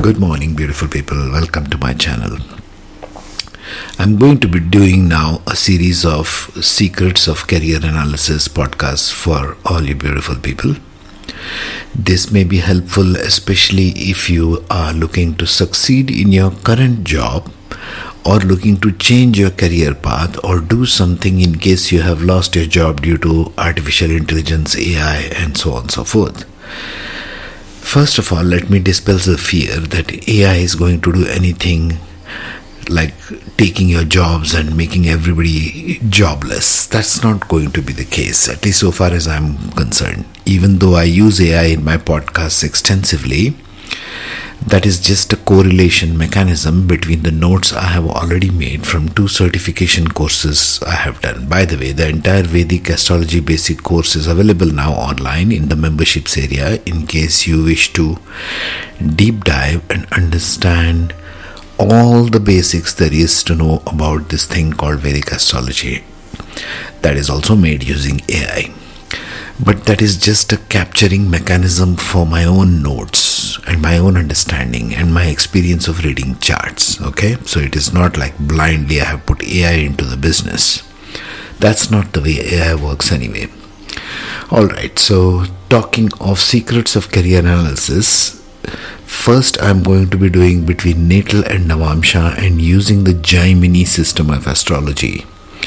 Good morning, beautiful people. Welcome to my channel. I'm going to be doing now a series of Secrets of Career Analysis podcasts for all you beautiful people. This may be helpful, especially if you are looking to succeed in your current job or looking to change your career path or do something in case you have lost your job due to artificial intelligence, AI, and so on and so forth. First of all, let me dispel the fear that AI is going to do anything like taking your jobs and making everybody jobless. That's not going to be the case, at least so far as I'm concerned. Even though I use AI in my podcasts extensively, that is just a correlation mechanism between the notes I have already made from 2 certification courses I have done. By the way, the entire Vedic Astrology Basic course is available now online in the memberships area in case you wish to deep dive and understand all the basics there is to know about this thing called Vedic Astrology. That is also made using AI. But that is just a capturing mechanism for my own notes and my own understanding and my experience of reading charts. Okay, so it is not like blindly I have put AI into the business. That's not the way AI works anyway. Alright, so talking of secrets of career analysis, first I'm going to be doing between natal and Navamsha and using the Jaimini system of astrology.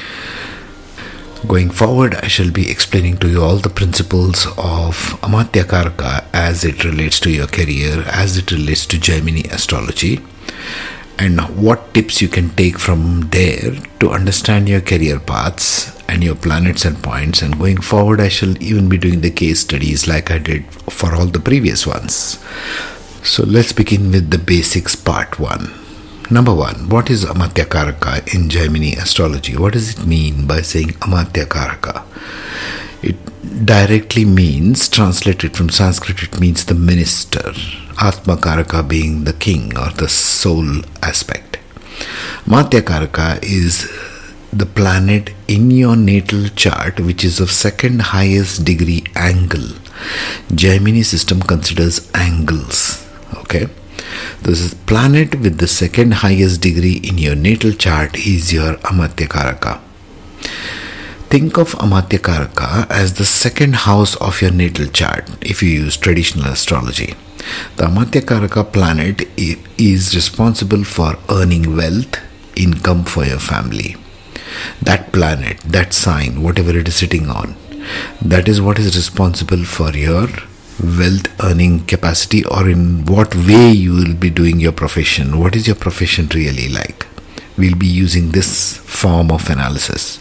Going forward, I shall be explaining to you all the principles of Amatya Karaka as it relates to your career, as it relates to Jaimini astrology, and what tips you can take from there to understand your career paths and your planets and points. And going forward, I shall even be doing the case studies like I did for all the previous ones. So let's begin with the basics part 1. Number 1, what is Amatya Karaka in Jaimini astrology? What does it mean by saying Amatya Karaka? It directly means, translated from Sanskrit, it means the minister. Atma Karaka being the king or the soul aspect. Amatya Karaka is the planet in your natal chart which is of second highest degree angle. Jaimini system considers angles. Okay. This is planet with the second highest degree in your natal chart is your Amatya Karaka. Think of Amatya Karaka as the second house of your natal chart if you use traditional astrology. The Amatya Karaka planet is responsible for earning wealth, income for your family. That planet, that sign, whatever it is sitting on, that is what is responsible for your wealth earning capacity, or in what way you will be doing your profession. What is your profession really like? We'll be using this form of analysis.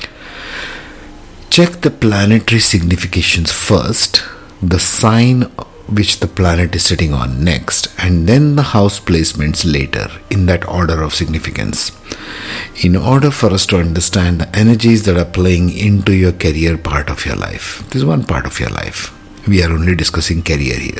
Check the planetary significations first, the sign which the planet is sitting on next, and then the house placements later in that order of significance. In order for us to understand the energies that are playing into your career part of your life. This is one part of your life. We are only discussing career here.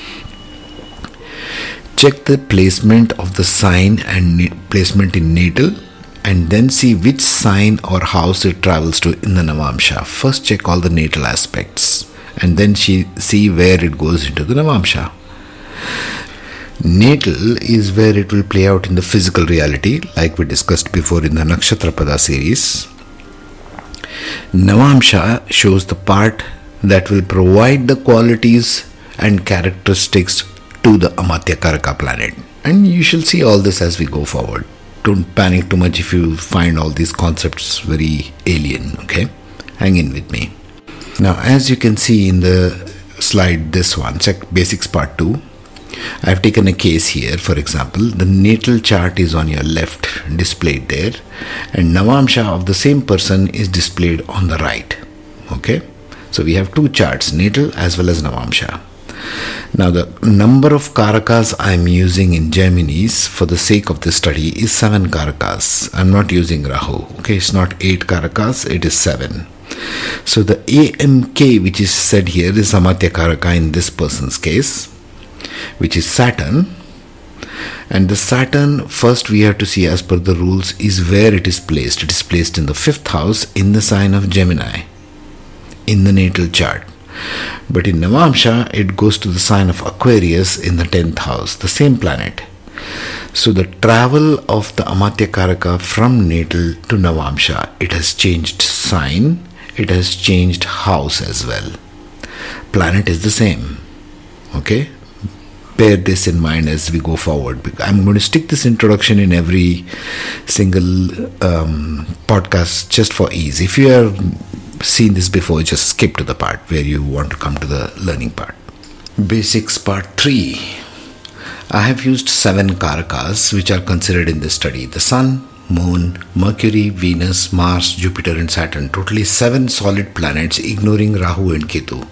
Check the placement of the sign and placement in natal, and then see which sign or house it travels to in the Navamsha. First check all the natal aspects and then see where it goes into the Navamsha. Natal is where it will play out in the physical reality, like we discussed before in the Nakshatrapada series. Navamsha shows the part that will provide the qualities and characteristics to the Amatya Karaka planet. And you shall see all this as we go forward. Don't panic too much if you find all these concepts very alien, okay? Hang in with me. Now, as you can see in the slide, this one, check basics part 2. I have taken a case here. For example, the natal chart is on your left, displayed there, and Navamsha of the same person is displayed on the right, okay? So we have 2 charts, natal as well as Navamsha. Now the number of Karakas I am using in Jaiminis for the sake of this study is 7 Karakas. I am not using Rahu. Okay, it's not 8 Karakas, it is 7. So the AMK which is said here is Amatya Karaka in this person's case, which is Saturn. And the Saturn, first we have to see as per the rules is where it is placed. It is placed in the 5th house in the sign of Gemini in the natal chart. But in Navamsha, it goes to the sign of Aquarius in the 10th house, the same planet. So the travel of the Amatya Karaka from natal to Navamsha, it has changed sign, it has changed house as well. Planet is the same. Okay? Bear this in mind as we go forward. I'm going to stick this introduction in every single podcast just for ease. If you have seen this before, just skip to the part where you want to come to the learning part. Basics part 3. I have used 7 Karakas which are considered in this study. The Sun, Moon, Mercury, Venus, Mars, Jupiter and Saturn. Totally 7 solid planets, ignoring Rahu and Ketu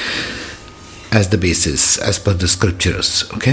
as the basis, as per the scriptures. Okay?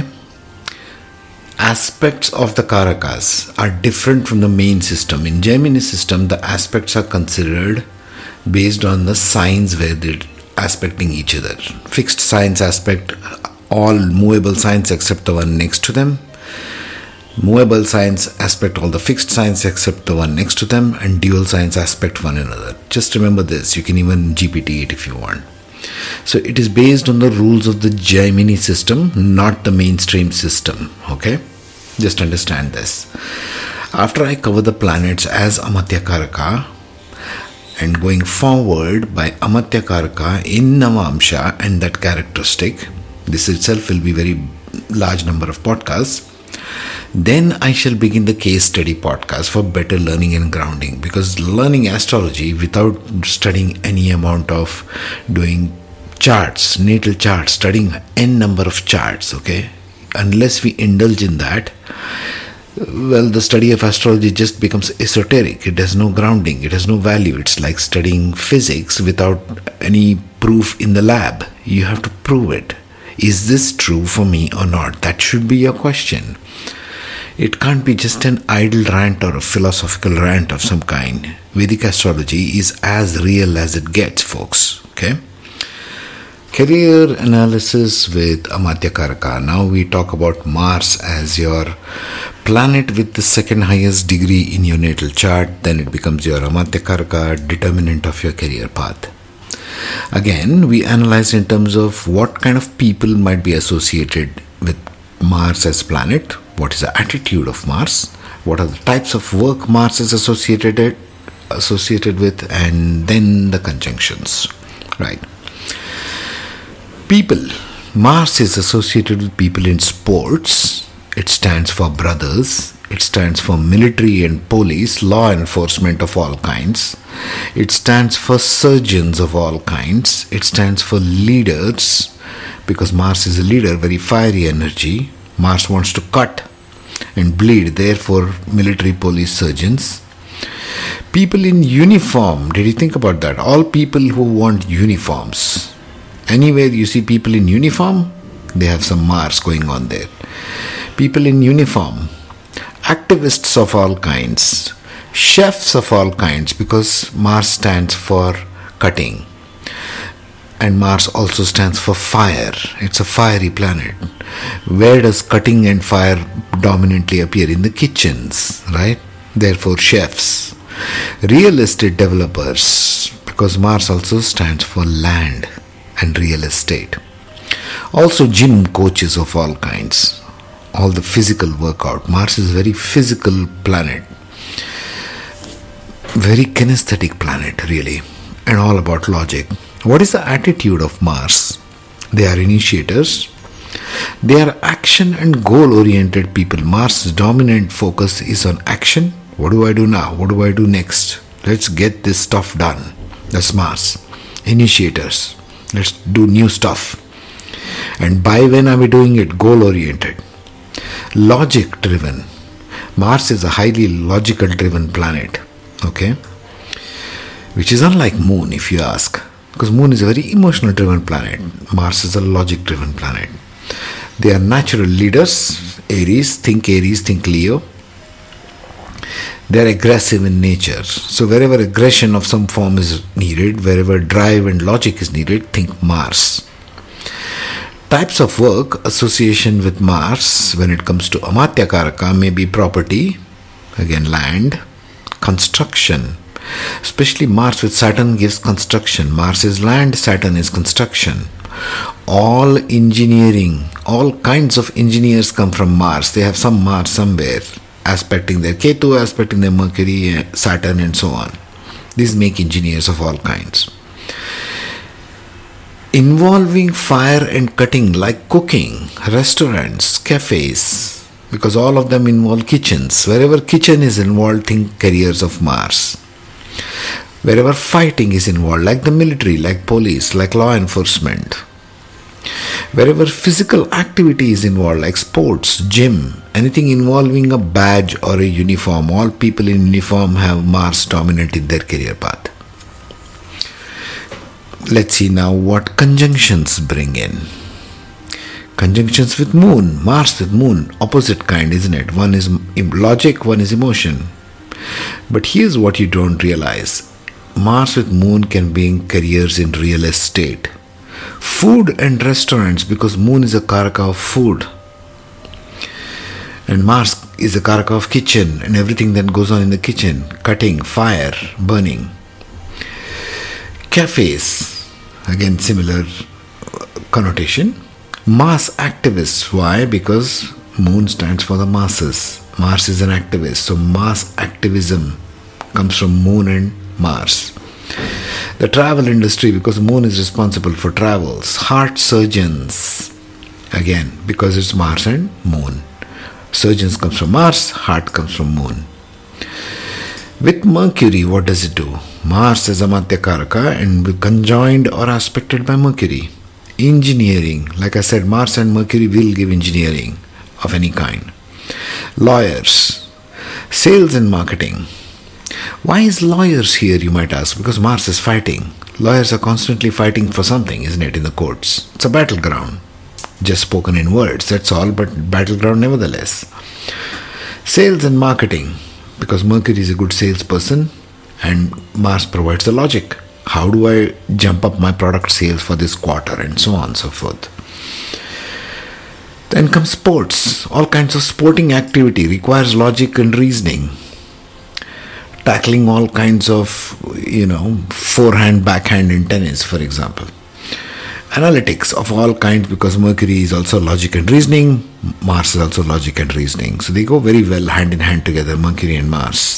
Aspects of the Karakas are different from the main system. In Gemini system, the aspects are considered based on the signs where they're aspecting each other. Fixed signs aspect all movable signs except the one next to them. Movable signs aspect all the fixed signs except the one next to them, and dual signs aspect one another. Just remember this. You can even GPT it if you want. So it is based on the rules of the Gemini system, not the mainstream system. Okay? Just understand this. After I cover the planets as Amatya Karaka, and going forward by Amatya Karaka in Navamsha and that characteristic, this itself will be very large number of podcasts. Then I shall begin the case study podcast for better learning and grounding, because learning astrology without studying any amount of doing charts, natal charts, studying n number of charts, okay, unless we indulge in that, well, the study of astrology just becomes esoteric. It has no grounding, it has no value. It's like studying physics without any proof in the lab. You have to prove it. Is this true for me or not? That should be your question. It can't be just an idle rant or a philosophical rant of some kind. Vedic astrology is as real as it gets, folks. Okay? Career analysis with Amatya Karaka. Now we talk about Mars as your planet with the second highest degree in your natal chart. Then it becomes your Amatya Karaka, determinant of your career path. Again, we analyze in terms of what kind of people might be associated with Mars as planet. What is the attitude of Mars? What are the types of work Mars is associated with? And then the conjunctions. Right. People. Mars is associated with people in sports. It stands for brothers. It stands for military and police, law enforcement of all kinds. It stands for surgeons of all kinds. It stands for leaders, because Mars is a leader, very fiery energy. Mars wants to cut and bleed, therefore military, police, surgeons. People in uniform. Did you think about that? All people who want uniforms. Anywhere you see people in uniform, they have some Mars going on there. People in uniform. Activists of all kinds. Chefs of all kinds, because Mars stands for cutting. And Mars also stands for fire. It's a fiery planet. Where does cutting and fire dominantly appear? In the kitchens, right? Therefore, chefs. Real estate developers, because Mars also stands for land and real estate. Also, gym coaches of all kinds. All the physical workout. Mars is a very physical planet. Very kinesthetic planet, really. And all about logic. What is the attitude of Mars? They are initiators. They are action and goal-oriented people. Mars' dominant focus is on action. What do I do now? What do I do next? Let's get this stuff done. That's Mars. Initiators. Let's do new stuff. And by when are we doing it? Goal-oriented. Logic-driven. Mars is a highly logical-driven planet. Okay? Which is unlike Moon, if you ask. Because Moon is a very emotional-driven planet. Mars is a logic-driven planet. They are natural leaders. Aries, think Leo. They are aggressive in nature. So wherever aggression of some form is needed, wherever drive and logic is needed, think Mars. Types of work association with Mars when it comes to Amatya Karaka may be property, again land, construction, Especially Mars with Saturn gives construction. Mars is land, Saturn is construction. All engineering, all kinds of engineers come from Mars. They have some Mars somewhere, aspecting their Ketu, aspecting their Mercury, Saturn, and so on. These make engineers of all kinds. Involving fire and cutting, like cooking, restaurants, cafes, because all of them involve kitchens. Wherever kitchen is involved, think careers of Mars. Wherever fighting is involved, like the military, like police, like law enforcement. Wherever physical activity is involved, like sports, gym, anything involving a badge or a uniform, all people in uniform have Mars dominant in their career path. Let's see now what conjunctions bring in. Conjunctions with Moon, Mars with Moon, opposite kind, isn't it? One is logic, one is emotion. But here's what you don't realize. Mars with Moon can bring careers in real estate. Food and restaurants, because Moon is a karaka of food. And Mars is a karaka of kitchen and everything that goes on in the kitchen. Cutting, fire, burning. Cafes, again similar connotation. Mass activists, why? Because Moon stands for the masses. Mars is an activist, so mass activism comes from Moon and Mars. The travel industry, because Moon is responsible for travels. Heart surgeons, again because it's Mars and Moon. Surgeons comes from Mars, heart comes from Moon. With Mercury, what does it do? Mars is Amatya Karaka and conjoined or aspected by Mercury. Engineering, like I said, Mars and Mercury will give engineering of any kind. Lawyers, sales and marketing. Why is lawyers here, you might ask? Because Mars is fighting. Lawyers are constantly fighting for something, isn't it, in the courts? It's a battleground. Just spoken in words, that's all, but battleground nevertheless. Sales and marketing, because Mercury is a good salesperson and Mars provides the logic. How do I jump up my product sales for this quarter, and so on and so forth. Then comes sports. All kinds of sporting activity requires logic and reasoning. Tackling all kinds of, forehand, backhand in tennis, for example. Analytics of all kinds, because Mercury is also logic and reasoning, Mars is also logic and reasoning. So they go very well hand in hand together, Mercury and Mars.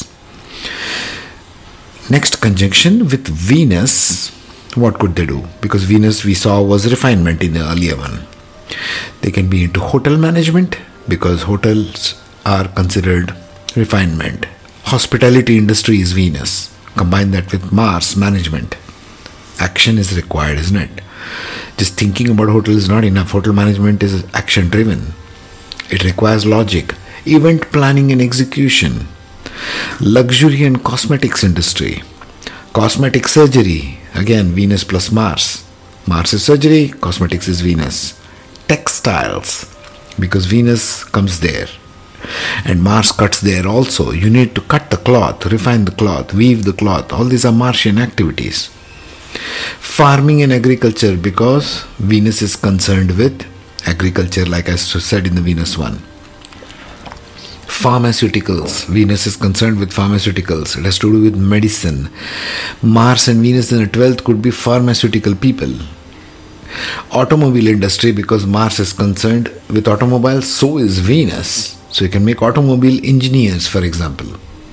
Next conjunction with Venus, what could they do? Because Venus we saw was refinement in the earlier one. They can be into hotel management, because hotels are considered refinement. Hospitality industry is Venus. Combine that with Mars, management. Action is required, isn't it? Just thinking about hotel is not enough. Hotel management is action driven. It requires logic. Event planning and execution. Luxury and cosmetics industry. Cosmetic surgery. Again, Venus plus Mars. Mars is surgery, cosmetics is Venus. Textiles, because Venus comes there. And Mars cuts there also. You need to cut the cloth, refine the cloth, weave the cloth. All these are Martian activities. Farming and agriculture, because Venus is concerned with agriculture, like I said in the Venus one. Pharmaceuticals. Venus is concerned with pharmaceuticals. It has to do with medicine. Mars and Venus in the 12th could be pharmaceutical people. Automobile industry, because Mars is concerned with automobiles, so is Venus. So you can make automobile engineers, for example.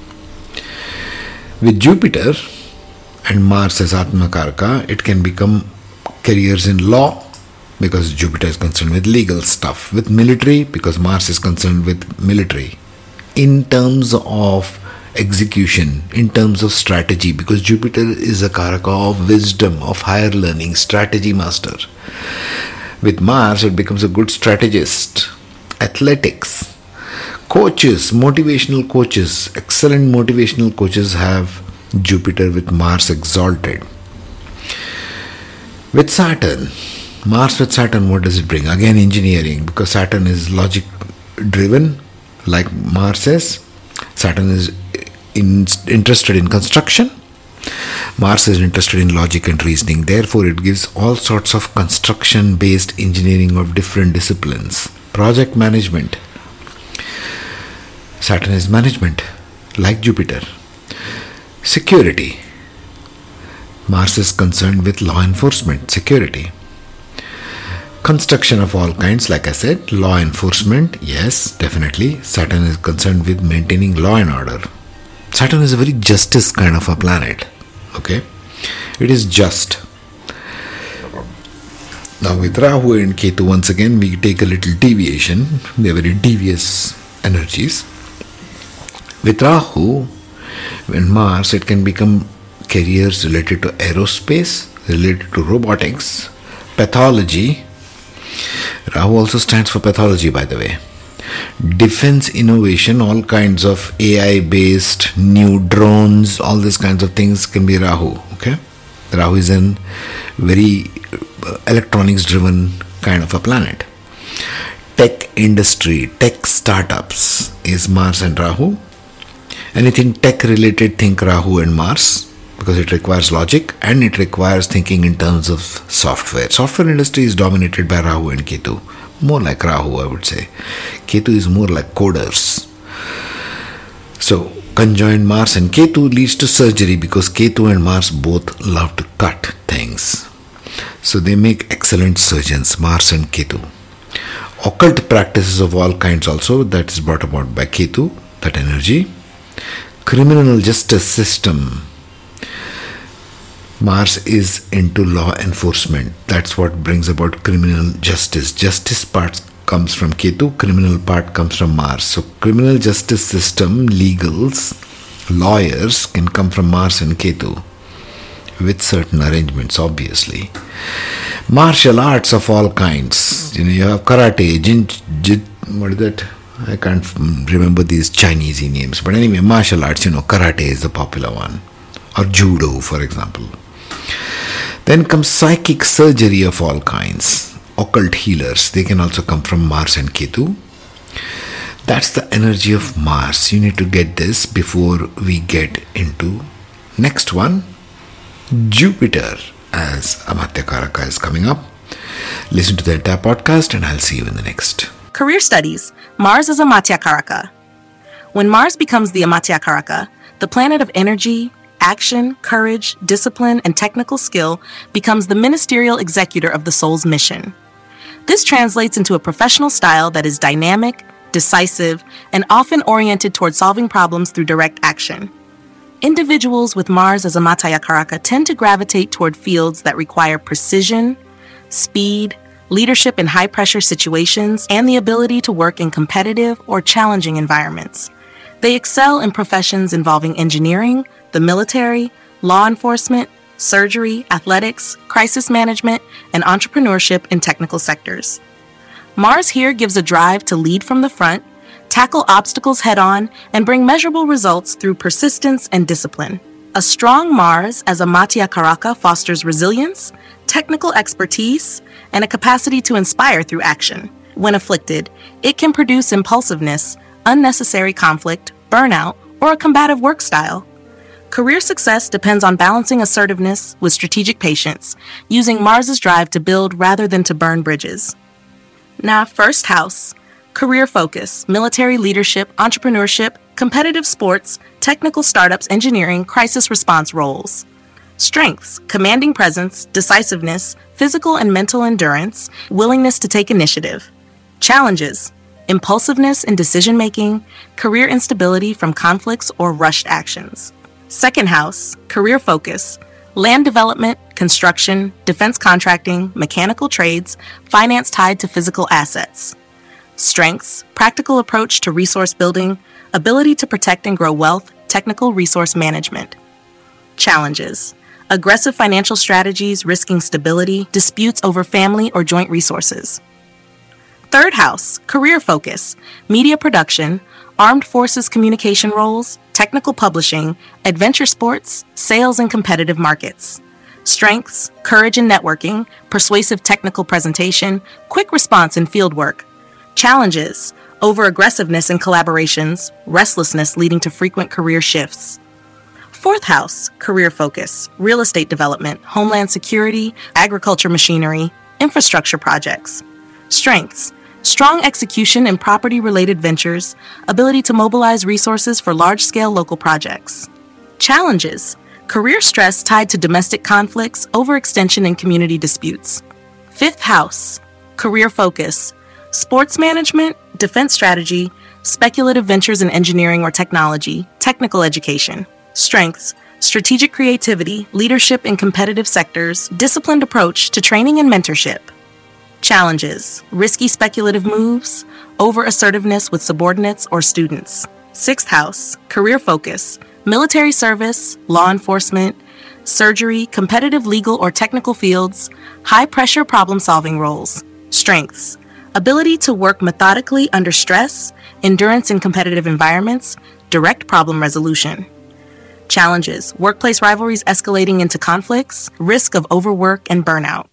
With Jupiter and Mars as Atmakaraka, it can become careers in law, because Jupiter is concerned with legal stuff. With military, because Mars is concerned with military. In terms of execution, in terms of strategy, because Jupiter is a karaka of wisdom, of higher learning, strategy master. With Mars, it becomes a good strategist. Athletics. Coaches, motivational coaches, excellent motivational coaches have Jupiter with Mars exalted. With Saturn, Mars with Saturn, what does it bring? Again, engineering, because Saturn is logic driven, like Mars is. Saturn is interested in construction. Mars is interested in logic and reasoning. Therefore, it gives all sorts of construction-based engineering of different disciplines. Project management. Saturn is management, like Jupiter. Security. Mars is concerned with law enforcement, security. Construction of all kinds, like I said, law enforcement, yes, definitely. Saturn is concerned with maintaining law and order. Saturn is a very justice kind of a planet, okay? It is just. Now with Rahu and Ketu, once again, we take a little deviation. They are very devious energies. With Rahu and Mars, it can become careers related to aerospace, related to robotics, pathology. Rahu also stands for pathology, by the way. Defense innovation, all kinds of AI-based new drones, all these kinds of things can be Rahu, okay? Rahu is a very electronics-driven kind of a planet. Tech industry, tech startups is Mars and Rahu. Anything tech-related, think Rahu and Mars, because it requires logic and it requires thinking in terms of software. Software industry is dominated by Rahu and Ketu. More like Rahu, I would say. Ketu is more like coders. So, conjoined Mars and Ketu leads to surgery because Ketu and Mars both love to cut things. So, they make excellent surgeons, Mars and Ketu. Occult practices of all kinds also, that is brought about by Ketu, that energy. Criminal justice system. Mars is into law enforcement. That's what brings about criminal justice. Justice part comes from Ketu, criminal part comes from Mars. So criminal justice system, legals, lawyers can come from Mars and Ketu with certain arrangements, obviously. Martial arts of all kinds. You have karate, what is that? I can't remember these Chinese names. But anyway, martial arts, karate is the popular one. Or judo, for example. Then comes psychic surgery of all kinds. Occult healers, they can also come from Mars and Ketu. That's the energy of Mars. You need to get this before we get into next one. Jupiter as Amatya Karaka is coming up. Listen to the entire podcast and I'll see you in the next. Career studies. Mars is Amatya Karaka. When Mars becomes the Amatya Karaka, the planet of energy, action, courage, discipline, and technical skill becomes the ministerial executor of the soul's mission. This translates into a professional style that is dynamic, decisive, and often oriented toward solving problems through direct action. Individuals with Mars as Amatya Karaka tend to gravitate toward fields that require precision, speed, leadership in high-pressure situations, and the ability to work in competitive or challenging environments. They excel in professions involving engineering, the military, law enforcement, surgery, athletics, crisis management, and entrepreneurship in technical sectors. Mars here gives a drive to lead from the front, tackle obstacles head-on, and bring measurable results through persistence and discipline. A strong Mars as Amatya Karaka fosters resilience, technical expertise, and a capacity to inspire through action. When afflicted, it can produce impulsiveness, unnecessary conflict, burnout, or a combative work style. Career success depends on balancing assertiveness with strategic patience, using Mars's drive to build rather than to burn bridges. Now, first house. Career focus, military leadership, entrepreneurship, competitive sports, technical startups, engineering, crisis response roles. Strengths, commanding presence, decisiveness, physical and mental endurance, willingness to take initiative. Challenges, impulsiveness in decision-making, career instability from conflicts or rushed actions. Second house, career focus, land development, construction, defense contracting, mechanical trades, finance tied to physical assets. Strengths, practical approach to resource building, ability to protect and grow wealth, technical resource management. Challenges, aggressive financial strategies risking stability, disputes over family or joint resources. Third house, career focus, media production, armed forces communication roles, technical publishing, adventure sports, sales and competitive markets. Strengths, courage and networking, persuasive technical presentation, quick response in field work. Challenges, over-aggressiveness in collaborations, restlessness leading to frequent career shifts. Fourth house, career focus, real estate development, homeland security, agriculture machinery, infrastructure projects. Strengths, strong execution in property-related ventures, ability to mobilize resources for large-scale local projects. Challenges: career stress tied to domestic conflicts, overextension, and community disputes. Fifth house: career focus, sports management, defense strategy, speculative ventures in engineering or technology, technical education. Strengths: strategic creativity, leadership in competitive sectors, disciplined approach to training and mentorship. Challenges: risky speculative moves, over-assertiveness with subordinates or students. Sixth house: career focus, military service, law enforcement, surgery, competitive legal or technical fields, high-pressure problem-solving roles. Strengths: ability to work methodically under stress, endurance in competitive environments, direct problem resolution. Challenges: workplace rivalries escalating into conflicts, risk of overwork and burnout.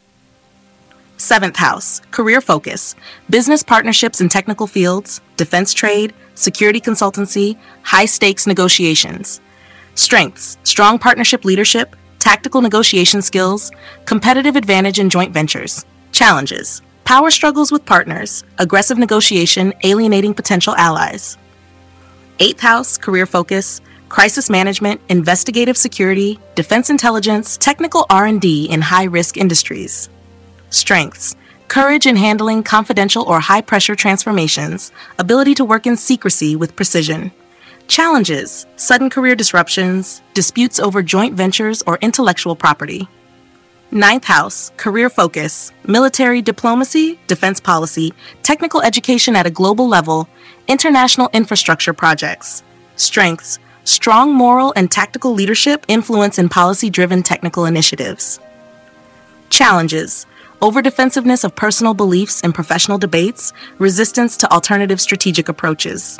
Seventh house: career focus, business partnerships in technical fields, defense trade, security consultancy, high-stakes negotiations. Strengths: strong partnership leadership, tactical negotiation skills, competitive advantage in joint ventures. Challenges: power struggles with partners, aggressive negotiation, alienating potential allies. Eighth house: career focus, crisis management, investigative security, defense intelligence, technical R&D in high-risk industries. Strengths: courage in handling confidential or high-pressure transformations, ability to work in secrecy with precision. Challenges: sudden career disruptions, disputes over joint ventures or intellectual property. Ninth house: career focus, military diplomacy, defense policy, technical education at a global level, international infrastructure projects. Strengths: strong moral and tactical leadership, influence in policy-driven technical initiatives. Challenges: over-defensiveness of personal beliefs in professional debates, resistance to alternative strategic approaches.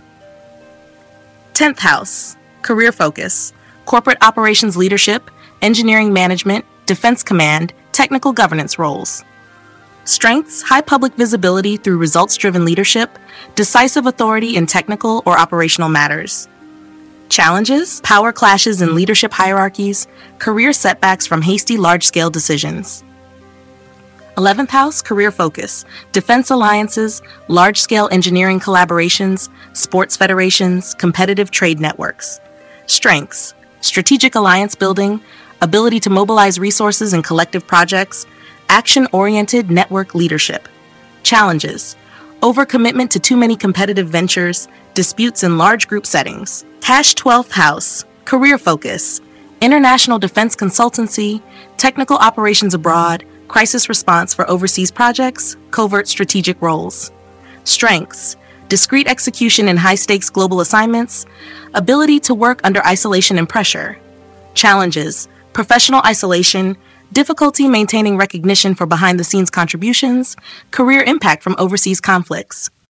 10th house: career focus, corporate operations leadership, engineering management, defense command, technical governance roles. Strengths: high public visibility through results-driven leadership, decisive authority in technical or operational matters. Challenges: power clashes in leadership hierarchies, career setbacks from hasty large-scale decisions. 11th house: career focus, defense alliances, large-scale engineering collaborations, sports federations, competitive trade networks. Strengths: strategic alliance building, ability to mobilize resources in collective projects, action-oriented network leadership. Challenges: overcommitment to too many competitive ventures, disputes in large group settings. 12th house: career focus, international defense consultancy, technical operations abroad, crisis response for overseas projects, covert strategic roles. Strengths: discrete execution in high-stakes global assignments, ability to work under isolation and pressure. Challenges: professional isolation, difficulty maintaining recognition for behind-the-scenes contributions, career impact from overseas conflicts.